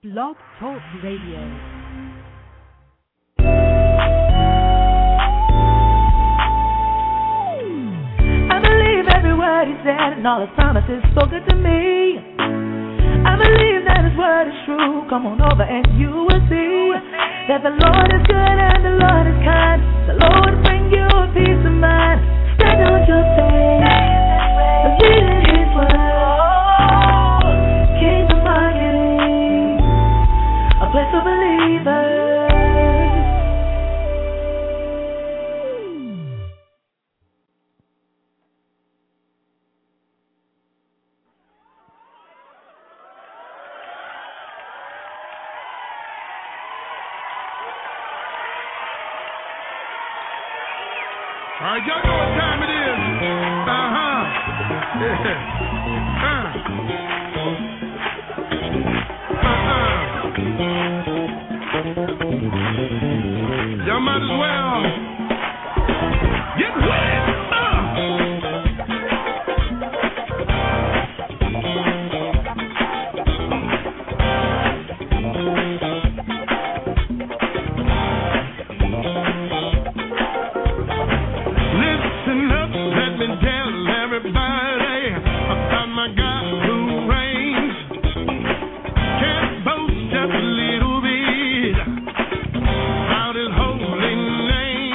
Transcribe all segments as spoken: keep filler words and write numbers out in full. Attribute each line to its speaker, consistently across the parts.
Speaker 1: Blog Talk Radio.
Speaker 2: I believe every word he said and all his promises spoken to me. I believe that his word is true. Come on over and you will see that the Lord is good and the Lord is kind. The Lord will bring you a peace of mind. Stand on your faith, believe in his word. Kingdom Marketing, a place for believers.
Speaker 3: All right, y'all know what time it is. Uh-huh. Yeah. Uh. Uh-uh. Y'all might as well get wet. Holy name.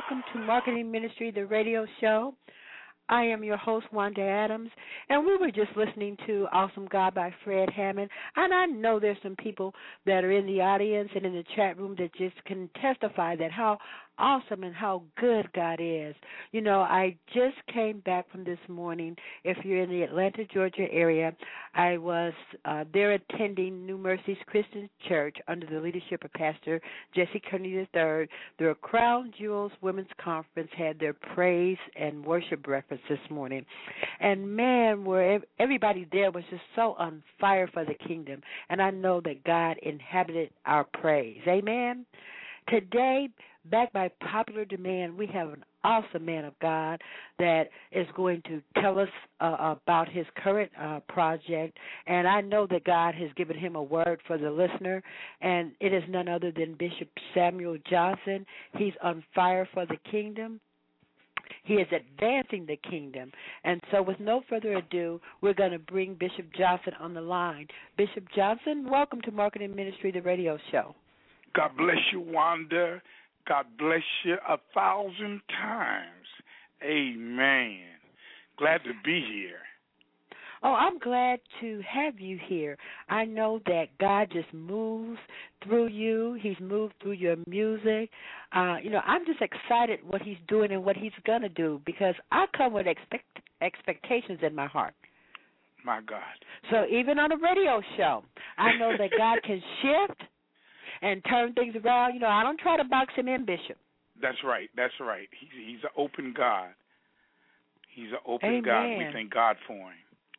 Speaker 1: welcome to Marketing Ministry, the radio show. I am your host, Wanda Adams, and we were just listening to Awesome God by Fred Hammond, and I know there's some people that are in the audience and in the chat room that just can testify that how awesome and how good God is. You know, I just came back from this morning. If you're in the Atlanta, Georgia area, I was uh, there attending New Mercies Christian Church under the leadership of Pastor Jesse Kearney the third. Their Crown Jewels Women's Conference had their praise and worship breakfast this morning. And, man, where everybody there was just so on fire for the kingdom. And I know that God inhabited our praise. Amen? Today, back by popular demand, we have an awesome man of God that is going to tell us uh, about his current uh, project. And I know that God has given him a word for the listener, and it is none other than Bishop Samuel Johnson. He's on fire for the kingdom. He is advancing the kingdom. And so with no further ado, we're going to bring Bishop Johnson on the line. Bishop Johnson, welcome to Marketing Ministry, the radio show.
Speaker 3: God bless you, Wanda. God bless you a thousand times. Amen. Glad to be here.
Speaker 1: Oh, I'm glad to have you here. I know that God just moves through you. He's moved through your music. Uh, you know, I'm just excited what he's doing and what he's going to do because I come with expect, expectations in my heart.
Speaker 3: My God.
Speaker 1: So even on a radio show, I know that God can shift and turn things around. You know, I don't try to box him in, Bishop.
Speaker 3: That's right. That's right. He's, he's an open God. He's an open
Speaker 1: Amen.
Speaker 3: God. We thank God for him.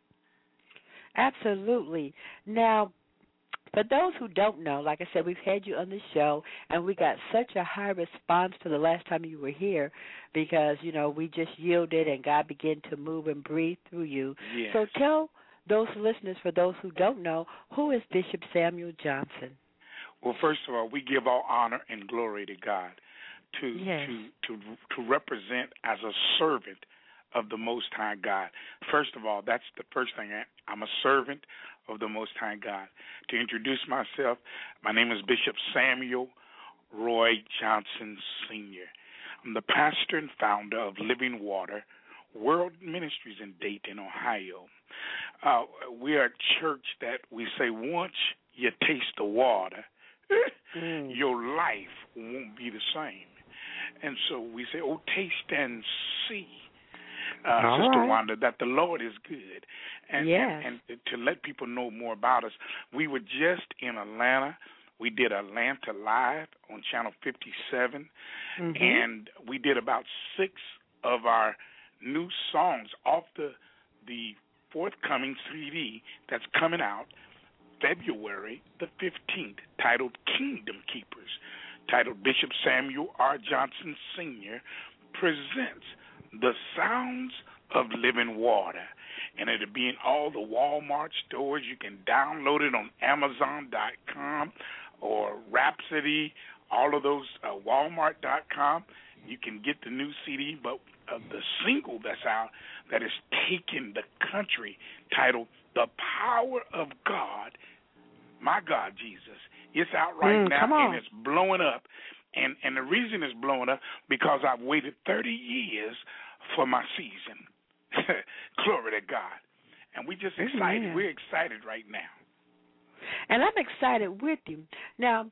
Speaker 1: Absolutely. Now, for those who don't know, like I said, we've had you on the show, and we got such a high response to the last time you were here because, you know, we just yielded and God began to move and breathe through you.
Speaker 3: Yes.
Speaker 1: So tell those listeners, for those who don't know, who is Bishop Samuel Johnson?
Speaker 3: Well, first of all, we give all honor and glory to God to
Speaker 1: yes.
Speaker 3: to to to represent as a servant of the Most High God. First of all, that's the first thing. I'm a servant of the Most High God. To introduce myself, my name is Bishop Samuel Roy Johnson, Senior I'm the pastor and founder of Living Water World Ministries in Dayton, Ohio. Uh, we are a church that we say once you taste the water, mm. your life won't be the same. And so we say, oh, taste and see. Uh, Sister
Speaker 1: right.
Speaker 3: Wanda, that the Lord is good. And,
Speaker 1: yes.
Speaker 3: and, and to let people know more about us, we were just in Atlanta. We did Atlanta Live on Channel fifty-seven, mm-hmm. and we did about six of our new songs off the the forthcoming C D that's coming out February the fifteenth, titled Kingdom Keepers, titled Bishop Samuel R. Johnson, Senior presents The Sounds of Living Water. And it'll be in all the Walmart stores. You can download it on Amazon dot com or Rhapsody, all of those, uh, Walmart dot com. You can get the new C D, but uh, the single that's out that is taking the country, titled The Power of God, My God, Jesus. It's out right
Speaker 1: mm,
Speaker 3: now, and it's blowing up. And and the reason it's blowing up, because I've waited thirty years for my season. Glory to God. And we just excited.
Speaker 1: Amen.
Speaker 3: We're excited right now.
Speaker 1: And I'm excited with you. Now,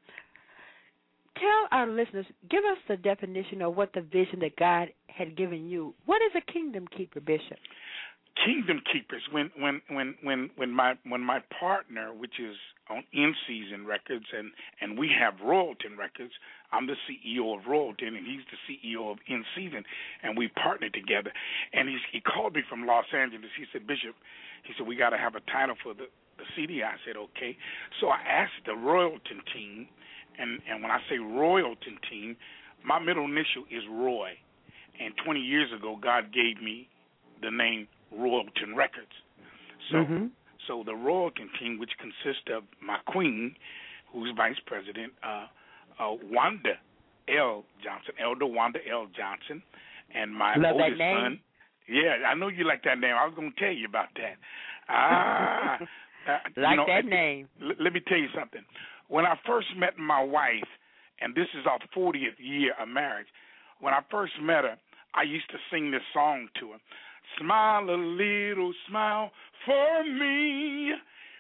Speaker 1: tell our listeners, give us the definition of what the vision that God had given you. What is a kingdom keeper, Bishop?
Speaker 3: Kingdom keepers. When when when when when my when my partner, which is on In Season Records, and and we have Royalton Records. I'm the C E O of Royalton, and he's the C E O of In Season, and we partnered together. And he's, he called me from Los Angeles. He said, Bishop, he said, we got to have a title for the, the C D. I said, okay. So I asked the Royalton team, and, and when I say Royalton team, my middle initial is Roy. And twenty years ago, God gave me the name Royalton Records. So
Speaker 1: mm-hmm.
Speaker 3: so the Royalton team, which consists of my queen, who's vice president, uh, uh, Wanda L. Johnson, Elder Wanda L. Johnson, and my
Speaker 1: Love
Speaker 3: oldest
Speaker 1: that name.
Speaker 3: son. Yeah, I know you like that name. I was going to tell you about that. Ah, uh,
Speaker 1: like
Speaker 3: you know,
Speaker 1: that
Speaker 3: uh,
Speaker 1: name.
Speaker 3: L- let me tell you something. When I first met my wife, and this is our fortieth year of marriage, when I first met her, I used to sing this song to her. Smile a little smile for me,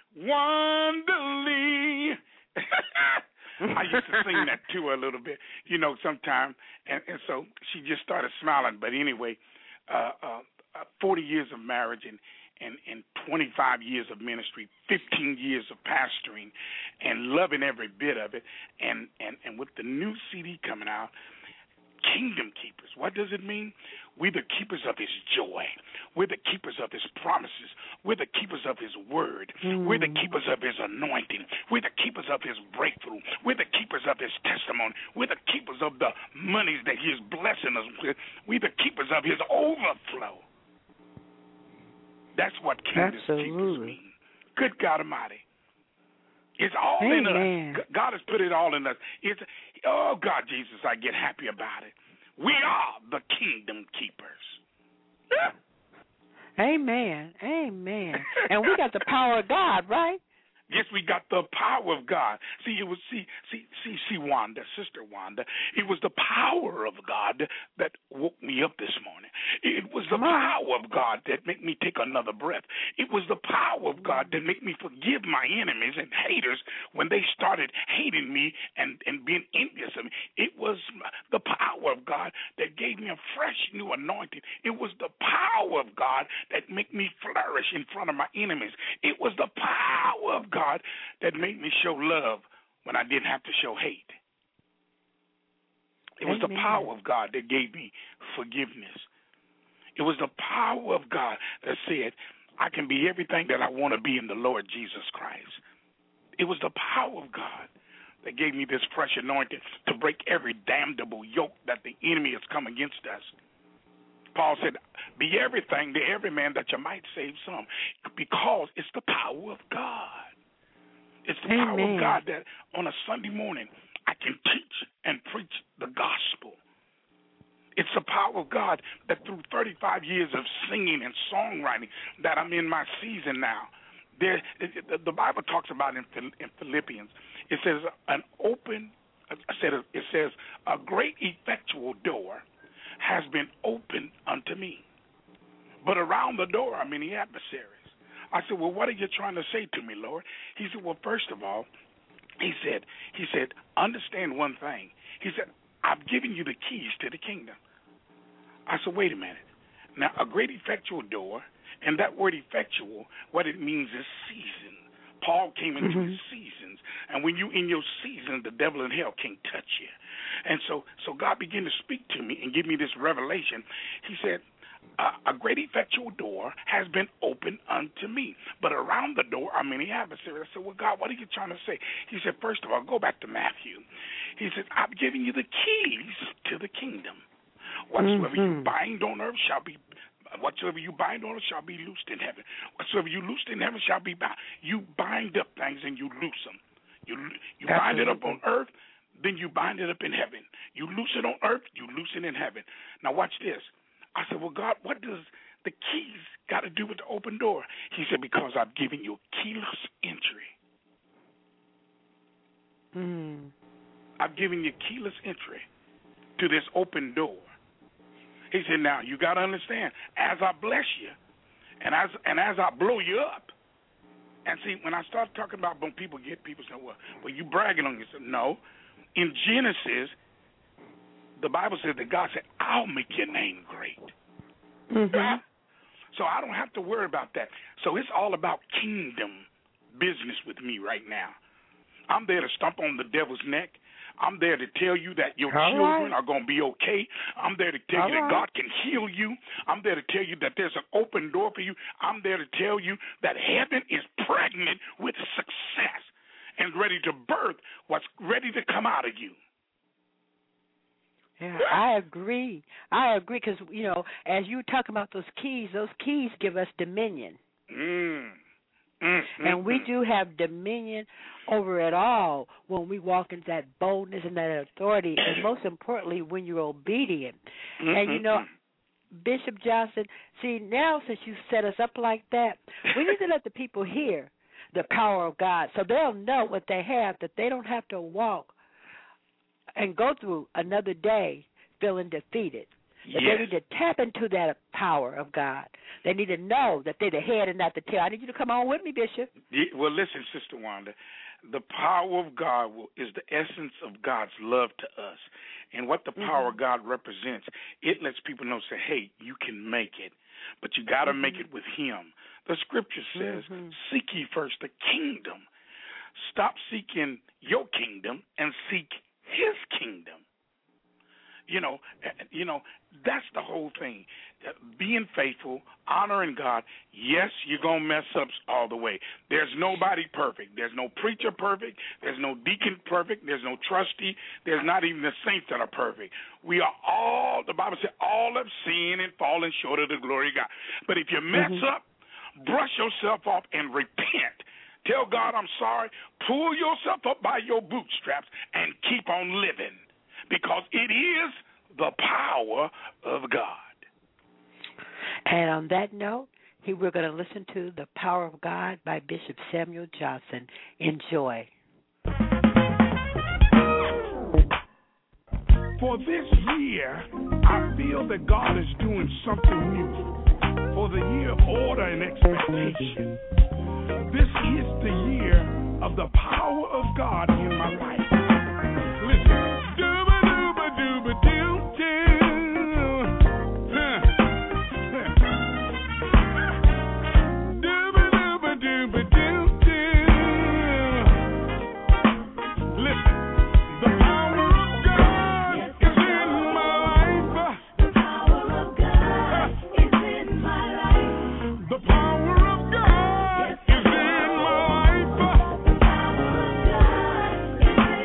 Speaker 3: Wanderly. I used to sing that to her a little bit, you know, sometime. And, and so she just started smiling. But anyway, uh, uh, forty years of marriage and, and, and twenty-five years of ministry, fifteen years of pastoring, and loving every bit of it. And, and, and with the new C D coming out, Kingdom Keepers. What does it mean? We're the keepers of his joy. We're the keepers of his promises. We're the keepers of his word. Mm. We're the keepers of his anointing. We're the keepers of his breakthrough. We're the keepers of his testimony. We're the keepers of the monies that he is blessing us with. We're the keepers of his overflow. That's what Kingdom Keepers mean. Good God Almighty. It's all Amen. in us. God has put it all in us. It's, oh, God, Jesus, I get happy about it. We are the Kingdom Keepers.
Speaker 1: Amen. Amen. And we got the power of God, right?
Speaker 3: Yes, we got the power of God. See, it was see, see, see, see, Wanda, Sister Wanda. It was the power of God that woke me up this morning. It was the power of God that made me take another breath. It was the power of God that made me forgive my enemies and haters when they started hating me and, and being envious of me. It was the power of God that gave me a fresh new anointing. It was the power of God that made me flourish in front of my enemies. It was the power of God. God that made me show love when I didn't have to show hate. It was Amen. the power of God that gave me forgiveness. It was the power of God that said, I can be everything that I want to be in the Lord Jesus Christ. It was the power of God that gave me this fresh anointing to break every damnable yoke that the enemy has come against us. Paul said, be everything to every man that you might save some, because it's the power of God. It's the Amen. power of God that on a Sunday morning I can teach and preach the gospel. It's the power of God that through thirty-five years of singing and songwriting that I'm in my season now. There, the Bible talks about in Philippians, it says an open, it says a great effectual door has been opened unto me. But around the door are many adversaries. I said, well, what are you trying to say to me, Lord? He said, well, first of all, he said, he said, understand one thing. He said, I've given you the keys to the kingdom. I said, wait a minute. Now, a great effectual door, and that word effectual, what it means is season. Paul came into mm-hmm. his seasons, and when you in your season, the devil in hell can't touch you. And so, so God began to speak to me and give me this revelation. He said, Uh, a great effectual door has been opened unto me, but around the door are many adversaries. I said, well, God, what are you trying to say? He said, first of all, go back to Matthew. He said, I've given you the keys to the kingdom. Whatsoever mm-hmm. you bind on earth shall be, whatsoever you bind on earth shall be loosed in heaven. Whatsoever you loosed in heaven shall be bound. You bind up things and you loose them. You, you bind it up on earth, then you bind it up in heaven. You loose it on earth, you loose it in heaven. Now watch this. I said, well, God, what does the keys got to do with the open door? He said, because I've given you keyless entry.
Speaker 1: Mm.
Speaker 3: I've given you keyless entry to this open door. He said, now, you got to understand, as I bless you and as and as I blow you up, and see, when I start talking about when people get, people say, well, well you bragging on yourself. No. In Genesis, the Bible says that God said, I'll make your name great.
Speaker 1: Mm-hmm.
Speaker 3: Right? So I don't have to worry about that. So it's all about kingdom business with me right now. I'm there to stomp on the devil's neck. I'm there to tell you that your all children right. are going to be okay. I'm there to tell all you that right. God can heal you. I'm there to tell you that there's an open door for you. I'm there to tell you that heaven is pregnant with success and ready to birth what's ready to come out of you.
Speaker 1: Yeah, I agree. I agree because, you know, as you talk about those keys, those keys give us dominion.
Speaker 3: Mm. Mm,
Speaker 1: and
Speaker 3: mm,
Speaker 1: we
Speaker 3: mm.
Speaker 1: do have dominion over it all when we walk into that boldness and that authority, and most importantly, when you're obedient.
Speaker 3: Mm-hmm.
Speaker 1: And, you know, Bishop Johnson, see, now since you set us up like that, we need to let the people hear the power of God so they'll know what they have, that they don't have to walk and go through another day feeling defeated. That
Speaker 3: yes.
Speaker 1: they need to tap into that power of God. They need to know that they're the head and not the tail. I need you to come on with me, Bishop.
Speaker 3: Well, listen, Sister Wanda. The power of God will, is the essence of God's love to us. And what the power mm-hmm. of God represents, it lets people know, say, hey, you can make it. But you got to mm-hmm. make it with Him. The Scripture says, mm-hmm. seek ye first the kingdom. Stop seeking your kingdom and seek His kingdom. You know, you know, that's the whole thing. Being faithful, honoring God. Yes, you're going to mess up all the way. There's nobody perfect. There's no preacher perfect. There's no deacon perfect. There's no trustee. There's not even the saints that are perfect. We are all, the Bible said, all have sinned and fallen short of the glory of God. But if you mess mm-hmm. up, brush yourself off and repent. Tell God, I'm sorry. Pull yourself up by your bootstraps and keep on living. Because it is the power of God.
Speaker 1: And on that note, we're going to listen to The Power of God by Bishop Samuel Johnson. Enjoy.
Speaker 3: For this year, I feel that God is doing something new. For the year of order and expectation. This is the year of the power of God in my life. Listen.
Speaker 2: Yes.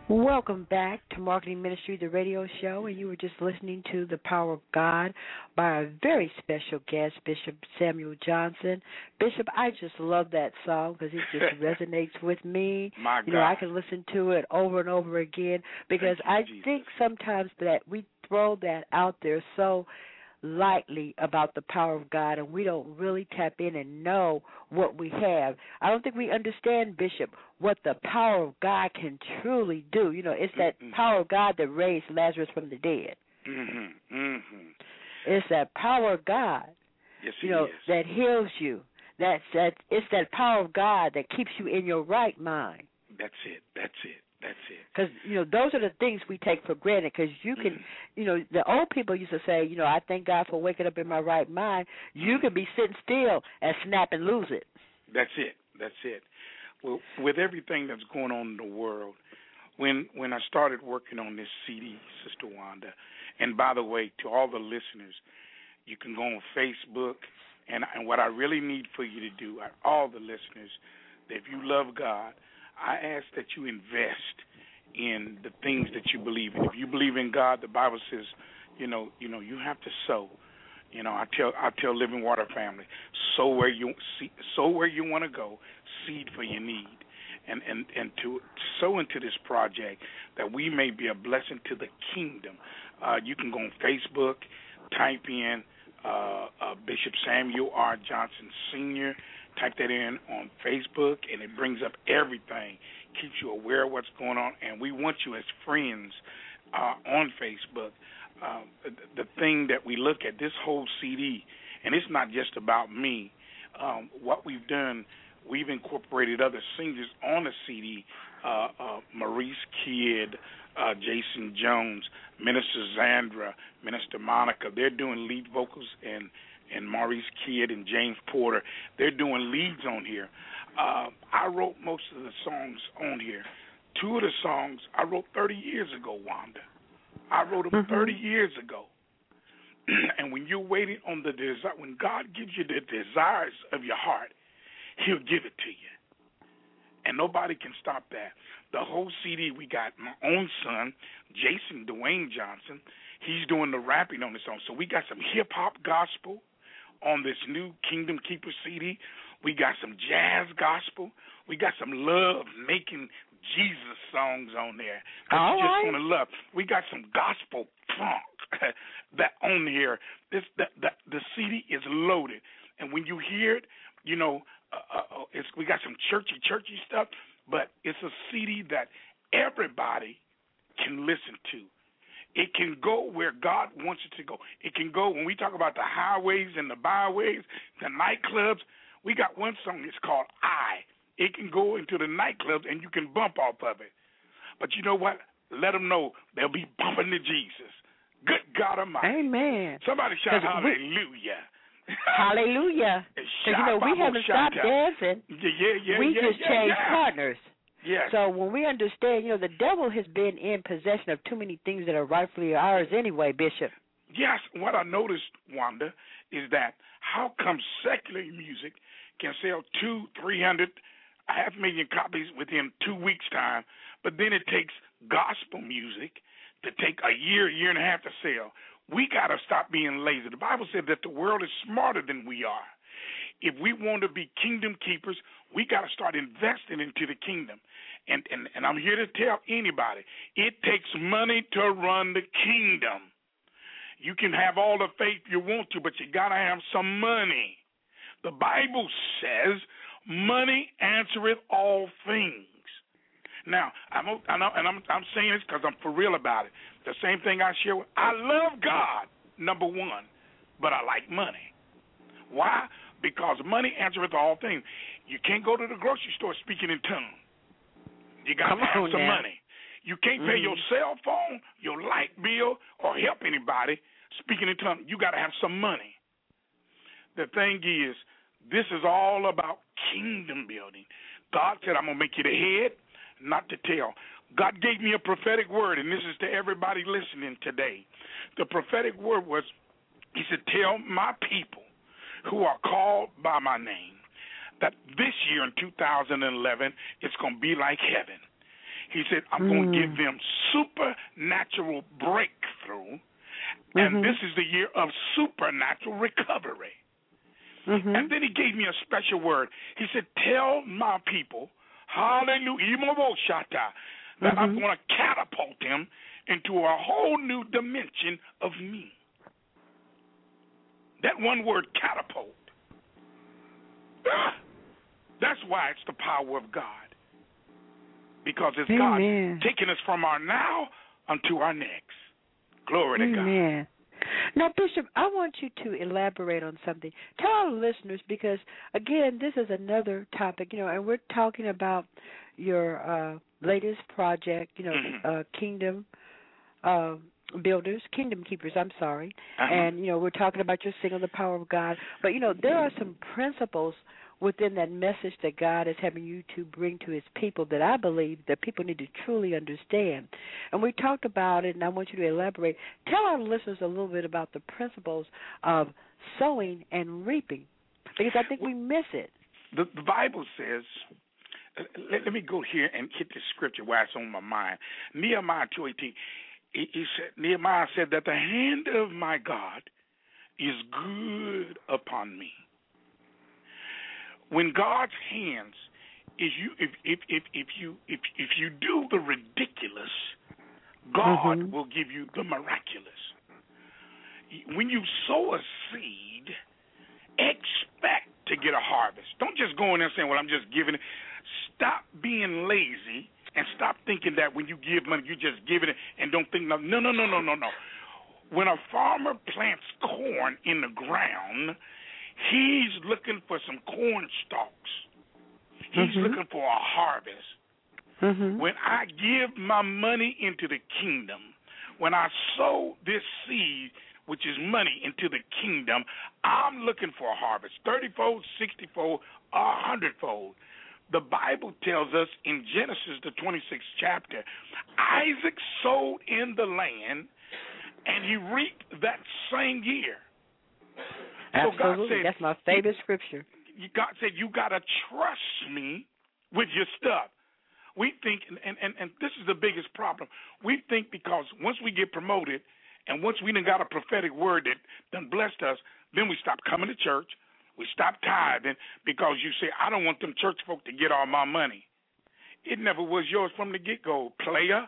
Speaker 1: Welcome back to Marketing Ministry, the radio show, and you were just listening to The Power of God by our very special guest, Bishop Samuel Johnson. Bishop, I just love that song because it just resonates with me.
Speaker 3: My
Speaker 1: you know,
Speaker 3: God.
Speaker 1: I can listen to it over and over again because
Speaker 3: you,
Speaker 1: I
Speaker 3: Jesus.
Speaker 1: think sometimes that we throw that out there so lightly about the power of God, and we don't really tap in and know what we have. I don't think we understand, Bishop, what the power of God can truly do. You know, it's that
Speaker 3: mm-hmm.
Speaker 1: power of God that raised Lazarus from the dead.
Speaker 3: Mm-hmm. Mm-hmm.
Speaker 1: It's that power of God,
Speaker 3: yes,
Speaker 1: you know,
Speaker 3: is.
Speaker 1: that heals you. That's that. It's that power of God that keeps you in your right mind.
Speaker 3: That's it. That's it. That's it.
Speaker 1: Because, you know, those are the things we take for granted because you can, mm. you know, the old people used to say, you know, I thank God for waking up in my right mind. You mm. can be sitting still and snap and lose it.
Speaker 3: That's it. That's it. Well, with everything that's going on in the world, when when I started working on this C D, Sister Wanda, and by the way, to all the listeners, you can go on Facebook, and, and what I really need for you to do, all the listeners, that if you love God, I ask that you invest in the things that you believe in. If you believe in God, the Bible says, you know, you know, you have to sow. You know, I tell I tell Living Water family, sow where you see, sow where you want to go, seed for your need, and and and to sow into this project that we may be a blessing to the kingdom. Uh, you can go on Facebook, type in uh, uh, Bishop Samuel R. Johnson Senior Type that in on Facebook, and it brings up everything, keeps you aware of what's going on, and we want you as friends uh, on Facebook. Uh, the, the thing that we look at, this whole C D, and it's not just about me. Um, what we've done, we've incorporated other singers on the C D, uh, uh, Maurice Kidd, uh, Jason Jones, Minister Zandra, Minister Monica. They're doing lead vocals, and and Maurice Kidd and James Porter, they're doing leads on here. Uh, I wrote most of the songs on here. Two of the songs I wrote thirty years ago, Wanda. I wrote them mm-hmm. thirty years ago. And when you're waiting on the desire, when God gives you the desires of your heart, he'll give it to you. And nobody can stop that. The whole C D, we got my own son, Jason Dwayne Johnson. He's doing the rapping on the song. So we got some hip-hop gospel on this new Kingdom Keeper C D. We got some jazz gospel. We got some love-making Jesus songs on there.
Speaker 1: All
Speaker 3: you
Speaker 1: right.
Speaker 3: just want to love. We got some gospel funk that on here. This the, the, the C D is loaded. And when you hear it, you know, uh, uh, it's, we got some churchy, churchy stuff, but it's a C D that everybody can listen to. It can go where God wants it to go. It can go, when we talk about the highways and the byways, the nightclubs, we got one song that's called I. It can go into the nightclubs and you can bump off of it. But you know what? Let them know they'll be bumping to Jesus. Good God Almighty.
Speaker 1: Amen.
Speaker 3: Somebody shout hallelujah.
Speaker 1: Hallelujah. Because, you know, we haven't stopped dancing.
Speaker 3: Yeah, yeah, yeah.
Speaker 1: We
Speaker 3: yeah,
Speaker 1: just
Speaker 3: yeah,
Speaker 1: changed
Speaker 3: yeah.
Speaker 1: partners.
Speaker 3: Yes.
Speaker 1: So when we understand, you know, the devil has been in possession of too many things that are rightfully ours anyway, Bishop.
Speaker 3: Yes. What I noticed, Wanda, is that how come secular music can sell two, three hundred, a half million copies within two weeks' time, but then it takes gospel music to take a year, year and a half to sell. We got to stop being lazy. The Bible said that the world is smarter than we are. If we want to be kingdom keepers, we got to start investing into the kingdom. And, and, and I'm here to tell anybody, it takes money to run the kingdom. You can have all the faith you want to, but you got to have some money. The Bible says money answereth all things. Now, I'm, and I'm, I'm saying this because I'm for real about it. The same thing I share with, I love God, number one, but I like money. Why? Because money answereth all things. You can't go to the grocery store speaking in tongues. You got to have some
Speaker 1: now.
Speaker 3: money. You can't pay
Speaker 1: mm-hmm.
Speaker 3: your cell phone, your light bill, or help anybody speaking in tongues. You got to have some money. The thing is, this is all about kingdom building. God said, I'm going to make you the head, not the tail. God gave me a prophetic word, and this is to everybody listening today. The prophetic word was, he said, tell my people who are called by my name that this year in two thousand eleven, it's going to be like heaven. He said, I'm
Speaker 1: mm.
Speaker 3: going to give them supernatural breakthrough,
Speaker 1: mm-hmm.
Speaker 3: and this is the year of supernatural recovery.
Speaker 1: Mm-hmm.
Speaker 3: And then he gave me a special word. He said, tell my people, hallelujah, that
Speaker 1: mm-hmm.
Speaker 3: I'm going to catapult them into a whole new dimension of me. That one word, catapult. That's why it's the power of God. Because it's
Speaker 1: Amen.
Speaker 3: God taking us from our now unto our next. Glory
Speaker 1: Amen.
Speaker 3: to God.
Speaker 1: Now, Bishop, I want you to elaborate on something. Tell our listeners, because, again, this is another topic, you know, and we're talking about your uh, latest project, you know,
Speaker 3: mm-hmm.
Speaker 1: uh, Kingdom uh, Builders, Kingdom Keepers, I'm sorry.
Speaker 3: Uh-huh.
Speaker 1: And, you know, we're talking about your single, The Power of God. But, you know, there are some principles within that message that God is having you to bring to his people that I believe that people need to truly understand. And we talked about it, and I want you to elaborate. Tell our listeners a little bit about the principles of sowing and reaping, because I think we miss it.
Speaker 3: The, the Bible says, let, let me go here and hit the scripture while it's on my mind. Nehemiah two eighteen, he, he said, Nehemiah said that the hand of my God is good upon me. When God's hands is you, if if if, if you if if you do the ridiculous, God
Speaker 1: mm-hmm.
Speaker 3: will give you the miraculous. When you sow a seed, expect to get a harvest. Don't just go in there saying, "Well, I'm just giving it." Stop being lazy and stop thinking that when you give money, you're just giving it and don't think no, no, no, no, no, no, no. When a farmer plants corn in the ground, he's looking for some corn stalks. He's
Speaker 1: mm-hmm.
Speaker 3: looking for a harvest.
Speaker 1: Mm-hmm.
Speaker 3: When I give my money into the kingdom, when I sow this seed, which is money, into the kingdom, I'm looking for a harvest, thirty-fold, sixty-fold, or one hundred-fold. The Bible tells us in Genesis, the twenty-sixth chapter, Isaac sowed in the land, and he reaped that same year. So
Speaker 1: Absolutely.
Speaker 3: God said,
Speaker 1: that's my favorite scripture.
Speaker 3: God said, you got to trust me with your stuff. We think, and, and, and this is the biggest problem, we think because once we get promoted and once we done got a prophetic word that done blessed us, then we stop coming to church, we stop tithing because you say, I don't want them church folk to get all my money. It never was yours from the get-go, player.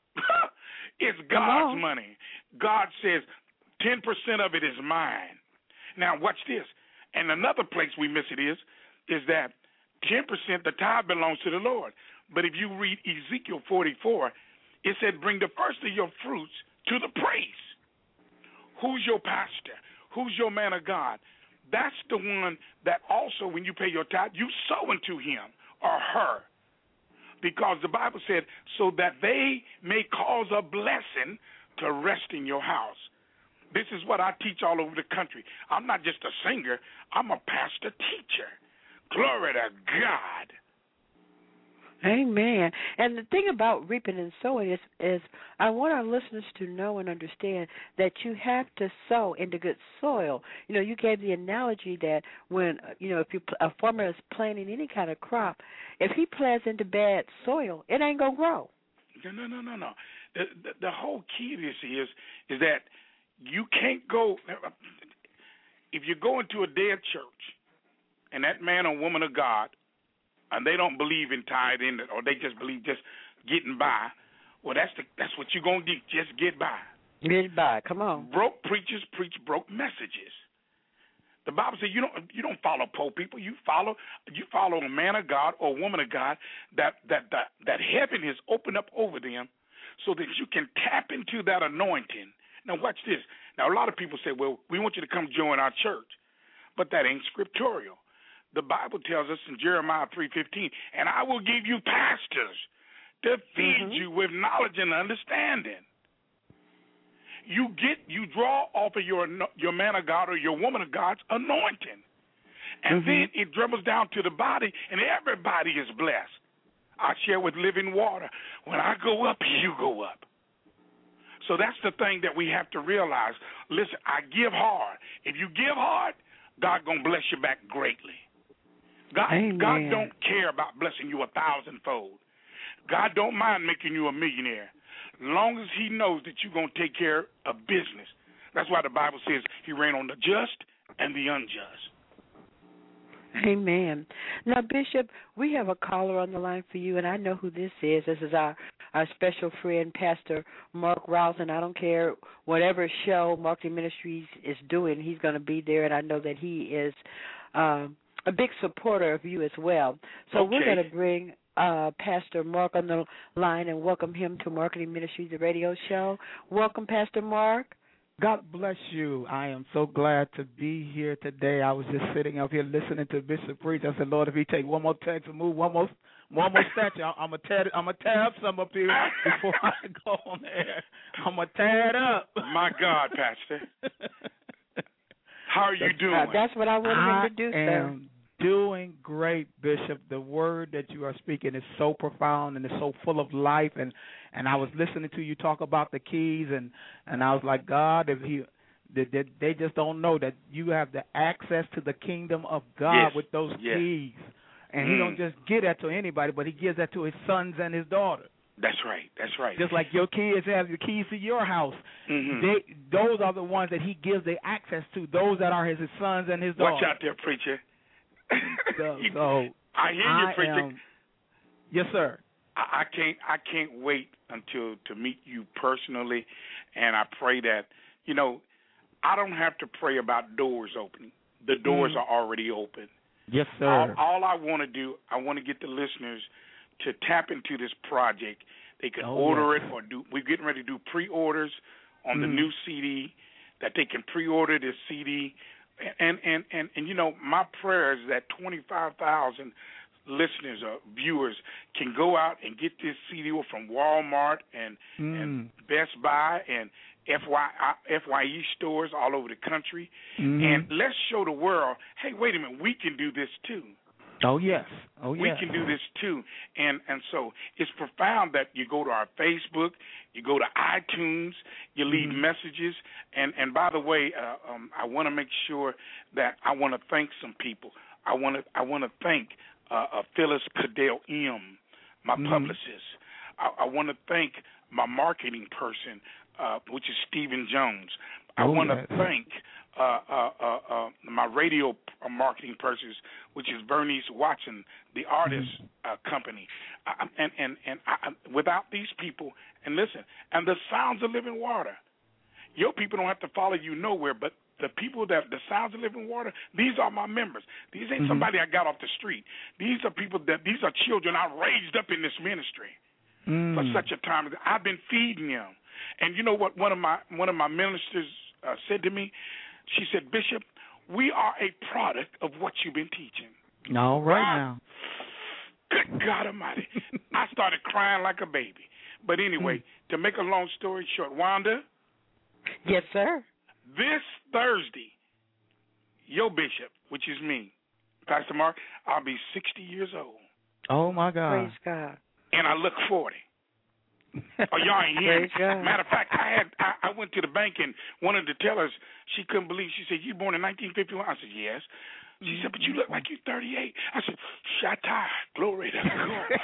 Speaker 3: It's God's money. God says ten percent of it is mine. Now, watch this. And another place we miss it is, is that ten percent, the tithe belongs to the Lord. But if you read Ezekiel forty-four, it said, bring the first of your fruits to the priest. Who's your pastor? Who's your man of God? That's the one that also, when you pay your tithe, you sow into him or her. Because the Bible said, so that they may cause a blessing to rest in your house. This is what I teach all over the country. I'm not just a singer. I'm a pastor teacher. Glory to God.
Speaker 1: Amen. And the thing about reaping and sowing is, is I want our listeners to know and understand that you have to sow into good soil. You know, you gave the analogy that when, you know, if you, a farmer is planting any kind of crop, if he plants into bad soil, it ain't going to grow.
Speaker 3: No, no, no, no, no. The, the, the whole key to this is, is that you can't go, if you go into a dead church and that man or woman of God, and they don't believe in tithing, or they just believe just getting by, well, that's the, that's what you're going to do, just get by.
Speaker 1: Get by, come on.
Speaker 3: Broke preachers preach broke messages. The Bible says you don't you don't follow poor people. You follow you follow a man of God or a woman of God that that that, that heaven is opened up over them so that you can tap into that anointing. Now, watch this. Now, a lot of people say, well, we want you to come join our church, but that ain't scriptural. The Bible tells us in Jeremiah three fifteen, and I will give you pastors to feed mm-hmm. you with knowledge and understanding. You get, you draw off of your your man of God or your woman of God's anointing, and mm-hmm. then it dribbles down to the body, and everybody is blessed. I share with living water. When I go up, you go up. So that's the thing that we have to realize. Listen, I give hard. If you give hard, God gonna bless you back greatly. God, God don't care about blessing you a thousandfold. God don't mind making you a millionaire, long as he knows that you're going to take care of business. That's why the Bible says he reign on the just and the unjust.
Speaker 1: Amen. Now, Bishop, we have a caller on the line for you, and I know who this is. This is our, our special friend, Pastor Mark Rouse, and I don't care whatever show Marketing Ministries is doing, he's going to be there, and I know that he is uh, a big supporter of you as well. So
Speaker 3: okay.
Speaker 1: we're going to bring uh, Pastor Mark on the line and welcome him to Marketing Ministries, the radio show. Welcome, Pastor Mark.
Speaker 4: God bless you. I am so glad to be here today. I was just sitting up here listening to Bishop preach. I said, Lord, if he take one more text and move one more one more statue, I'm gonna tear I'm gonna tear up some up here before I go on there. I'm gonna tear it up.
Speaker 3: My God, Pastor. How are you doing?
Speaker 1: Uh, that's what I wanted him to do,
Speaker 4: I
Speaker 1: sir.
Speaker 4: am doing great, Bishop. The word that you are speaking is so profound and it's so full of life. And, and I was listening to you talk about the keys, and, and I was like, God, if he, they, they just don't know that you have the access to the kingdom of God
Speaker 3: yes.
Speaker 4: with those
Speaker 3: yes.
Speaker 4: keys. And
Speaker 3: mm.
Speaker 4: he don't just give that to anybody, but he gives that to his sons and his daughters.
Speaker 3: That's right. That's right.
Speaker 4: Just like your kids have the keys to your house,
Speaker 3: mm-hmm.
Speaker 4: they those are the ones that he gives the access to. Those that are his, his sons and his daughters.
Speaker 3: Watch out there, preacher.
Speaker 4: so, so
Speaker 3: I hear you,
Speaker 4: I
Speaker 3: preacher.
Speaker 4: am, yes, sir.
Speaker 3: I, I can't. I can't wait until to meet you personally, and I pray that you know I don't have to pray about doors opening. The doors mm. are already open.
Speaker 4: Yes, sir.
Speaker 3: All, all I want to do, I want to get the listeners to tap into this project. They can
Speaker 4: oh,
Speaker 3: order
Speaker 4: yes.
Speaker 3: it, or do. We're getting ready to do pre-orders on
Speaker 4: mm.
Speaker 3: the new C D. That they can pre-order this C D. And, and, and, and, you know, my prayer is that twenty-five thousand listeners or viewers can go out and get this C D from Walmart and,
Speaker 4: mm.
Speaker 3: and Best Buy and F Y E stores all over the country.
Speaker 4: Mm-hmm.
Speaker 3: And let's show the world, hey, wait a minute, we can do this too.
Speaker 4: Oh, yes. Oh, yes.
Speaker 3: We can do this too. And and so it's profound that you go to our Facebook, you go to iTunes, you leave mm-hmm. messages. And, and by the way, uh, um, I want to make sure that I want to thank some people. I want to I want to thank uh, uh, Phyllis Cadell M., my mm-hmm. publicist. I, I want to thank my marketing person, uh, which is Stephen Jones. I
Speaker 4: oh,
Speaker 3: want to
Speaker 4: yes.
Speaker 3: thank uh, uh, uh, uh, my radio marketing person, which is Bernice Watson, the artist mm-hmm. uh, company. I, and and, and I, without these people, and listen, and the Sounds of Living Water, your people don't have to follow you nowhere, but the people that, the Sounds of Living Water, these are my members. These ain't mm-hmm. somebody I got off the street. These are people that, these are children I raised up in this ministry mm. for such a time. I've been feeding them. And you know what one of my one of my ministers uh, said to me? She said, Bishop, we are a product of what you've been teaching.
Speaker 4: All right
Speaker 3: wow.
Speaker 4: now.
Speaker 3: Good God Almighty. I started crying like a baby. But anyway, mm. to make a long story short, Wanda.
Speaker 1: Yes, sir.
Speaker 3: This Thursday, your bishop, which is me, Pastor Mark, I'll be sixty years old.
Speaker 4: Oh, my God.
Speaker 1: Praise God.
Speaker 3: And I look forty. Oh, y'all ain't hearing. Matter of fact, I had I, I went to the bank and wanted to tell her. She couldn't believe. She said, "You born in nineteen fifty-one?" I said, "Yes." She said, "But you look like you're thirty-eight." I said, "Shatta, glory to God."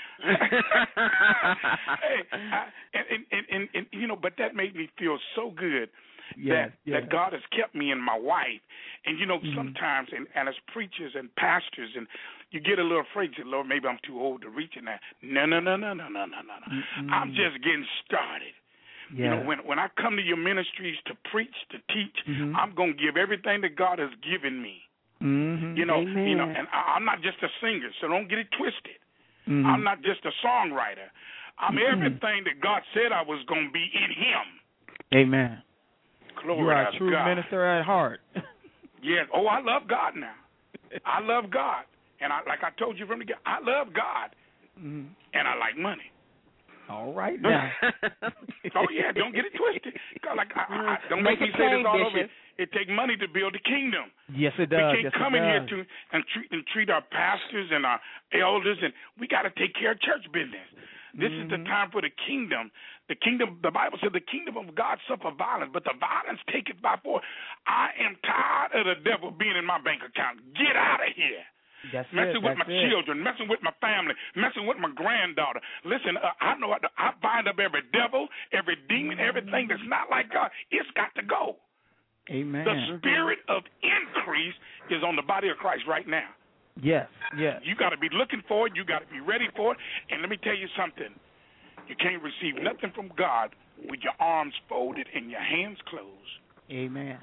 Speaker 3: Hey, I, and, and, and, and, and you know, but that made me feel so good.
Speaker 4: Yes,
Speaker 3: that
Speaker 4: yes.
Speaker 3: that God has kept me and my wife. And, you know,
Speaker 4: mm-hmm.
Speaker 3: sometimes, and, and as preachers and pastors, and you get a little afraid, you say, Lord, maybe I'm too old to reach in that. No, no, no, no, no, no, no, no.
Speaker 4: Mm-hmm.
Speaker 3: I'm just getting started.
Speaker 4: Yeah.
Speaker 3: You know, when when I come to your ministries to preach, to teach,
Speaker 4: mm-hmm.
Speaker 3: I'm going to give everything that God has given me.
Speaker 4: Mm-hmm.
Speaker 3: You know,
Speaker 1: Amen.
Speaker 3: you know, and I, I'm not just a singer, so don't get it twisted.
Speaker 4: Mm-hmm.
Speaker 3: I'm not just a songwriter. I'm
Speaker 4: mm-hmm.
Speaker 3: everything that God said I was going to be in him.
Speaker 4: Amen.
Speaker 3: Glory
Speaker 4: you are a true
Speaker 3: God.
Speaker 4: minister at heart.
Speaker 3: Yes. Oh, I love God now. I love God. And I, like I told you from the beginning, I love God.
Speaker 4: Mm-hmm.
Speaker 3: And I like money.
Speaker 4: All right now.
Speaker 3: Oh, yeah, don't get it twisted. God, like, I, I, don't
Speaker 1: Make
Speaker 3: make me
Speaker 1: it
Speaker 3: say this
Speaker 1: plain,
Speaker 3: all
Speaker 1: Bishop.
Speaker 3: over. It takes money to build the kingdom.
Speaker 4: Yes, it does.
Speaker 3: We can't
Speaker 4: yes,
Speaker 3: come
Speaker 4: it
Speaker 3: in here
Speaker 4: does.
Speaker 3: to and treat and treat our pastors and our elders, and we got to take care of church business. This mm-hmm. is the time for the kingdom. The kingdom, the Bible said the kingdom of God suffer violence, but the violence taketh by force. I am tired of the devil being in my bank account. Get out of here.
Speaker 4: That's
Speaker 3: messing
Speaker 4: it,
Speaker 3: with
Speaker 4: that's
Speaker 3: my
Speaker 4: it.
Speaker 3: children, messing with my family, messing with my granddaughter. Listen, uh, I know I, I bind up every devil, every demon, everything that's not like God. It's got to go.
Speaker 4: Amen.
Speaker 3: The spirit of increase is on the body of Christ right now.
Speaker 4: Yes, yes.
Speaker 3: You got to be looking for it. You got to be ready for it. And let me tell you something. You can't receive nothing from God with your arms folded and your hands closed.
Speaker 4: Amen.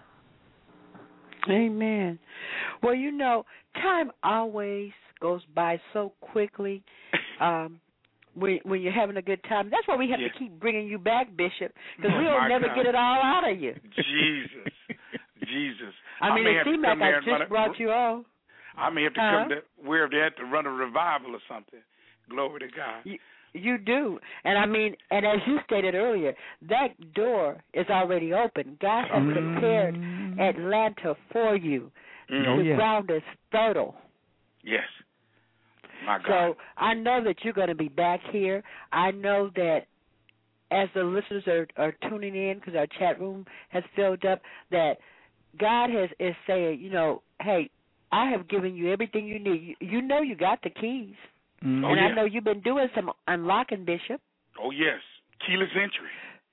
Speaker 1: Amen. Well, you know, time always goes by so quickly. Um, when, when you're having a good time, that's why we have
Speaker 3: Yeah.
Speaker 1: to keep bringing you back, Bishop, because
Speaker 3: Oh,
Speaker 1: we'll
Speaker 3: my
Speaker 1: never
Speaker 3: God.
Speaker 1: get it all out of you.
Speaker 3: Jesus, Jesus.
Speaker 1: I mean,
Speaker 3: may
Speaker 1: it
Speaker 3: have to
Speaker 1: seems like
Speaker 3: come there
Speaker 1: I
Speaker 3: and run
Speaker 1: just
Speaker 3: a-
Speaker 1: brought you on.
Speaker 3: I may have to
Speaker 1: Huh?
Speaker 3: come to where they had to run a revival or something. Glory to God.
Speaker 1: You, you do. And I mean, and as you stated earlier, that door is already open. God has
Speaker 4: Mm.
Speaker 1: prepared Atlanta for you.
Speaker 3: Mm.
Speaker 4: Oh,
Speaker 1: the
Speaker 4: yeah.
Speaker 1: ground is fertile.
Speaker 3: Yes. My God.
Speaker 1: So I know that you're going to be back here. I know that as the listeners are, are tuning in, because our chat room has filled up, that God has is saying, you know, hey, I have given you everything you need. You, you know you got the keys.
Speaker 4: Mm.
Speaker 3: Oh,
Speaker 1: and
Speaker 3: yeah.
Speaker 1: I know you've been doing some unlocking, Bishop.
Speaker 3: Oh, yes. Keyless entry.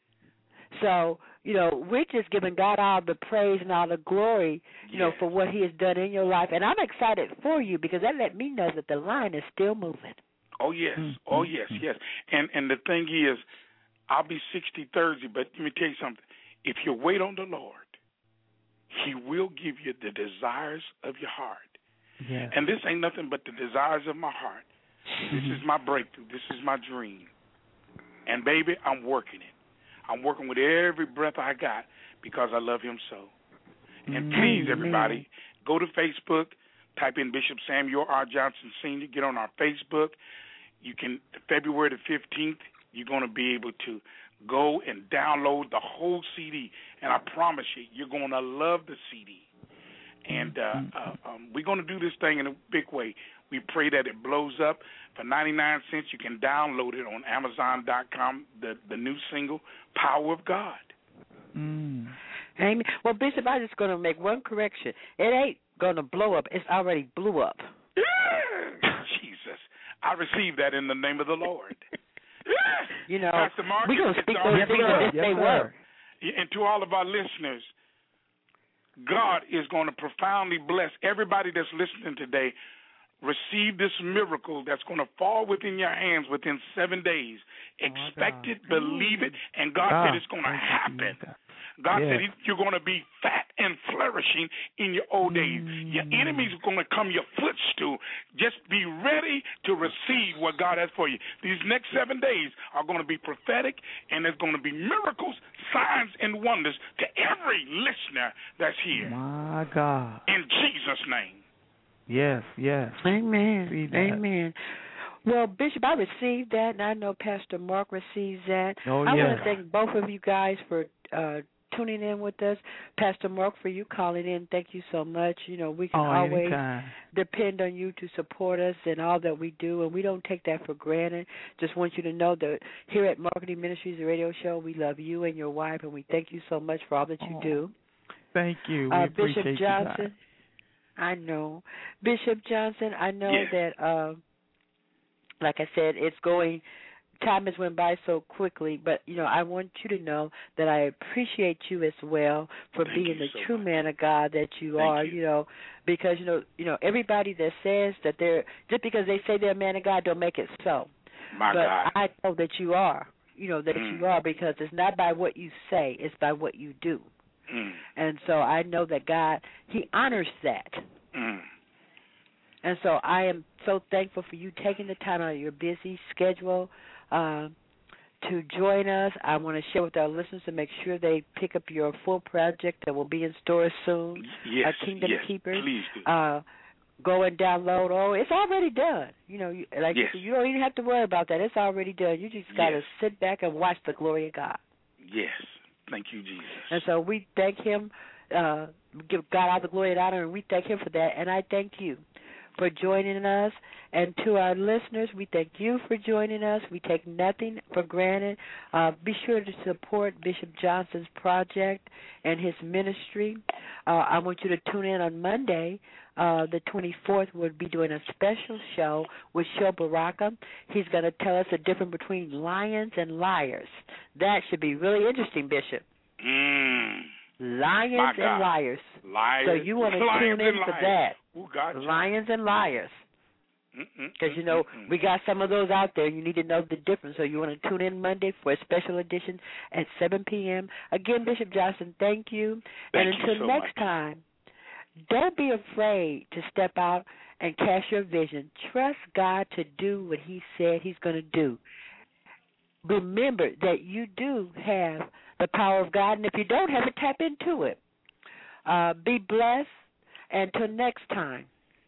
Speaker 1: So, you know, we're just giving God all the praise and all the glory, you know,
Speaker 3: Yes.
Speaker 1: for what he has done in your life. And I'm excited for you because that let me know that the line is still moving.
Speaker 3: Oh, yes.
Speaker 4: Mm,
Speaker 3: Oh,
Speaker 4: mm,
Speaker 3: yes,
Speaker 4: mm.
Speaker 3: yes. And and the thing is, I'll be sixty Thursday, but let me tell you something. If you wait on the Lord, he will give you the desires of your heart.
Speaker 4: Yes.
Speaker 3: And this ain't nothing but the desires of my heart. This
Speaker 4: Mhm.
Speaker 3: is my breakthrough. This is my dream. And, baby, I'm working it. I'm working with every breath I got because I love him so. And please,
Speaker 1: Amen.
Speaker 3: everybody, go to Facebook, type in Bishop Samuel R. Johnson Senior Get on our Facebook. You can, February the fifteenth, you're going to be able to go and download the whole C D. And I promise you, you're going to love the C D. And uh, uh, um, we're going to do this thing in a big way. We pray that it blows up. For ninety-nine cents, you can download it on Amazon dot com, the, the new single, Power of God.
Speaker 4: Mm.
Speaker 1: Amen. Well, Bishop, I'm just going to make one correction. It ain't going to blow up. It's already blew up.
Speaker 3: Jesus. I receive that in the name of the Lord.
Speaker 1: You know,
Speaker 3: Pastor Mark,
Speaker 1: we're going to
Speaker 3: it's
Speaker 1: speak those
Speaker 3: already
Speaker 1: things
Speaker 3: blown
Speaker 1: as
Speaker 3: up.
Speaker 1: if they
Speaker 4: Yes,
Speaker 1: were.
Speaker 4: sir.
Speaker 3: And to all of our listeners, God is going to profoundly bless everybody that's listening today. Receive this miracle that's going to fall within your hands within seven days. Expect
Speaker 4: God.
Speaker 3: it, believe it, and God
Speaker 4: Ah,
Speaker 3: said it's going to
Speaker 4: thank you,
Speaker 3: happen.
Speaker 4: Jesus.
Speaker 3: God
Speaker 4: Yes.
Speaker 3: said he- you're going to be fat and flourishing in your old days. Your enemies are going to come your footstool. Just be ready to receive what God has for you. These next seven days are going to be prophetic, and there's going to be miracles, signs, and wonders to every listener that's here.
Speaker 4: My God.
Speaker 3: In Jesus' name.
Speaker 4: Yes, yes.
Speaker 1: Amen.
Speaker 4: See that.
Speaker 1: Amen. Well, Bishop, I received that, and I know Pastor Mark receives that.
Speaker 4: Oh,
Speaker 1: I
Speaker 4: yeah.
Speaker 1: want to thank both of you guys for uh, tuning in with us. Pastor Mark, for you calling in, thank you so much. You know, we can
Speaker 4: Oh,
Speaker 1: always
Speaker 4: anytime.
Speaker 1: depend on you to support us in all that we do, and we don't take that for granted. Just want you to know that here at Marketing Ministries, the radio show, we love you and your wife, and we thank you so much for all that you
Speaker 4: Oh,
Speaker 1: do.
Speaker 4: Thank you. We
Speaker 1: Uh,
Speaker 4: appreciate
Speaker 1: Bishop
Speaker 4: you guys.
Speaker 1: Johnson, I know. Bishop Johnson, I know
Speaker 3: Yes.
Speaker 1: that, uh, like I said, it's going, time has went by so quickly, but, you know, I want you to know that I appreciate you as well for
Speaker 3: Thank
Speaker 1: being
Speaker 3: you
Speaker 1: the
Speaker 3: so
Speaker 1: true
Speaker 3: much.
Speaker 1: man of God that you
Speaker 3: Thank
Speaker 1: are,
Speaker 3: you.
Speaker 1: you know, because, you know, you know, everybody that says that they're, just because they say they're a man of God don't make it so.
Speaker 3: My
Speaker 1: but
Speaker 3: God.
Speaker 1: I know that you are, you know, that
Speaker 3: Mm.
Speaker 1: you are, because it's not by what you say, it's by what you do.
Speaker 3: Mm.
Speaker 1: And so I know that God, he honors that.
Speaker 3: Mm.
Speaker 1: And so I am so thankful for you taking the time out of your busy schedule uh, to join us. I want to share with our listeners to make sure they pick up your full project that will be in stores soon.
Speaker 3: Yes,
Speaker 1: Our Kingdom
Speaker 3: yes,
Speaker 1: Keepers.
Speaker 3: please do.
Speaker 1: Uh, go and download. Oh, it's already done. You know, you, like
Speaker 3: Yes.
Speaker 1: you don't even have to worry about that. It's already done. You just got to
Speaker 3: Yes.
Speaker 1: sit back and watch the glory of God.
Speaker 3: Yes. Thank you, Jesus.
Speaker 1: And so we thank him, uh, give God all the glory and honor, and we thank him for that. And I thank you for joining us. And to our listeners, we thank you for joining us. We take nothing for granted. Uh, be sure to support Bishop Johnson's project and his ministry. Uh, I want you to tune in on Monday uh, the twenty-fourth, we'll be doing a special show with Shil Baraka. He's going to tell us the difference between lions and liars. That should be really interesting, Bishop.
Speaker 3: Mm.
Speaker 1: Lions and liars.
Speaker 3: Liars.
Speaker 1: So you want to tune in for that.
Speaker 3: Who got you?
Speaker 1: Lions and liars. Because, you know,
Speaker 3: Mm-mm.
Speaker 1: we got some of those out there. You need to know the difference. So you want to tune in Monday for a special edition at seven p.m. Again, Bishop Johnson, thank you.
Speaker 3: Thank
Speaker 1: and until
Speaker 3: you so
Speaker 1: next
Speaker 3: much.
Speaker 1: time, don't be afraid to step out and cast your vision. Trust God to do what he said he's going to do. Remember that you do have the power of God, and if you don't have it, tap into it. Uh, be blessed. Until next time.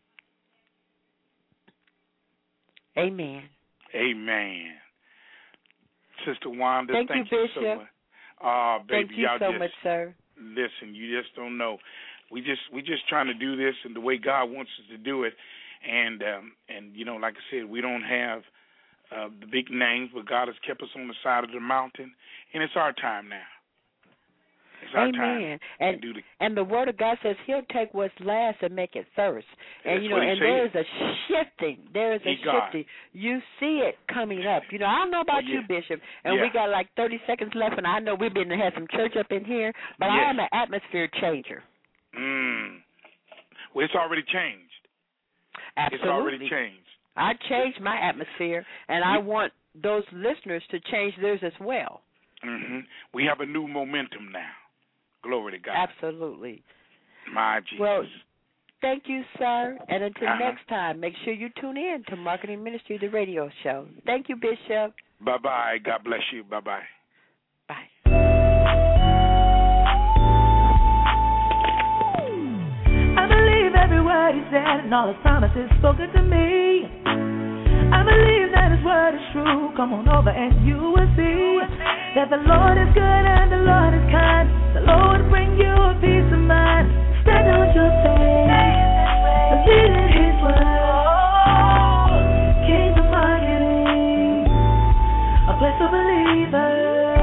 Speaker 1: Amen.
Speaker 3: Amen. Sister Wanda,
Speaker 1: thank,
Speaker 3: thank
Speaker 1: you,
Speaker 3: you
Speaker 1: Bishop.
Speaker 3: so much. Oh, baby,
Speaker 1: thank you
Speaker 3: y'all
Speaker 1: so
Speaker 3: just,
Speaker 1: much, sir.
Speaker 3: Listen, you just don't know. We just we just trying to do this in the way God wants us to do it, and um, and you know, like I said, we don't have uh, the big names, but God has kept us on the side of the mountain, and it's our time now. It's our
Speaker 1: Amen.
Speaker 3: time
Speaker 1: And
Speaker 3: to do the,
Speaker 1: and the Word of God says He'll take what's last and make it first. And
Speaker 3: That's
Speaker 1: you know,
Speaker 3: what he
Speaker 1: and
Speaker 3: said.
Speaker 1: there is a shifting. There is a
Speaker 3: He God.
Speaker 1: shifting. You see it coming up. You know, I don't know about
Speaker 3: Oh, yeah.
Speaker 1: you, Bishop, and
Speaker 3: Yeah.
Speaker 1: we got like thirty seconds left, and I know we've been to have some church up in here, but
Speaker 3: Yes.
Speaker 1: I am an atmosphere changer.
Speaker 3: mm, well, it's already changed.
Speaker 1: Absolutely.
Speaker 3: It's already changed.
Speaker 1: I changed my atmosphere, and I want those listeners to change theirs as well.
Speaker 3: Mm-hmm. We have a new momentum now. Glory to God.
Speaker 1: Absolutely.
Speaker 3: My Jesus.
Speaker 1: Well, thank you, sir. And until
Speaker 3: Uh-huh.
Speaker 1: next time, make sure you tune in to Marketing Ministry, the radio show. Thank you, Bishop.
Speaker 3: Bye-bye. God bless you. Bye-bye.
Speaker 1: Bye.
Speaker 2: I believe every word he said and all his promises spoken to me. I believe that his word is true. Come on over and you will see that the Lord is good and the Lord is kind. The Lord will bring you a peace of mind. Stand on your faith, believe in his word. Kingdom Marketing, a place for believers.